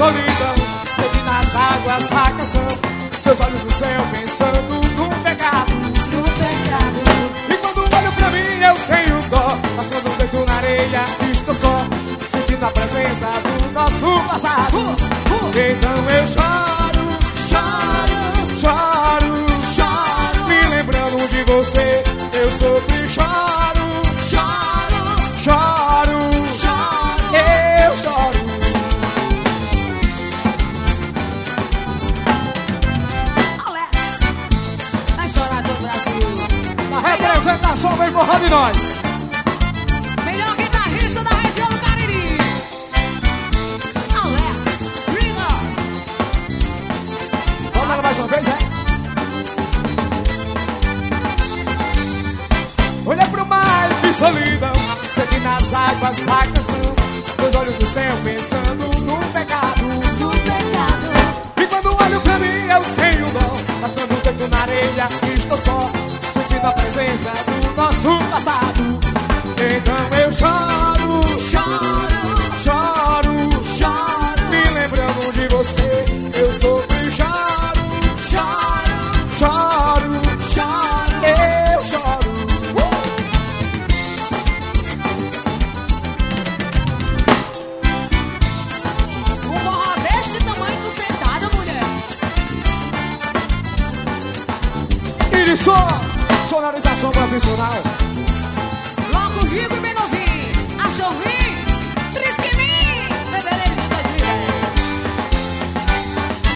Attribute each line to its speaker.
Speaker 1: solidão. Sede nas águas a canção, seus olhos no céu pensando no pecado.
Speaker 2: No pecado.
Speaker 1: E quando olho pra mim eu tenho dó, mas quando deito na areia estou só, sentindo a presença do nosso passado. Então eu choro, choro, choro, choro, me lembrando de você. Eu sofri, choro, choro, choro, choro, eu choro.
Speaker 2: Alex, vai chorar do Brasil.
Speaker 1: A representação vem morrer de nós.
Speaker 2: Melhor guitarrista da região do Cariri. Alex, Ringer.
Speaker 1: Vamos lá mais uma vez, é? Olha pro mar e que solidão, sede nas águas a canção, seus olhos no céu pensando no pecado.
Speaker 2: No pecado.
Speaker 1: E quando olho pra mim eu tenho dó, mas quando deito na areia estou só, sentindo a presença do nosso passado. Então eu choro, choro, choro, choro, me lembrando de você. Eu sofri, choro, choro, choro, choro, eu choro.
Speaker 2: Um forró deste tamanho tu sentada, mulher.
Speaker 1: E de som, sonorização profissional.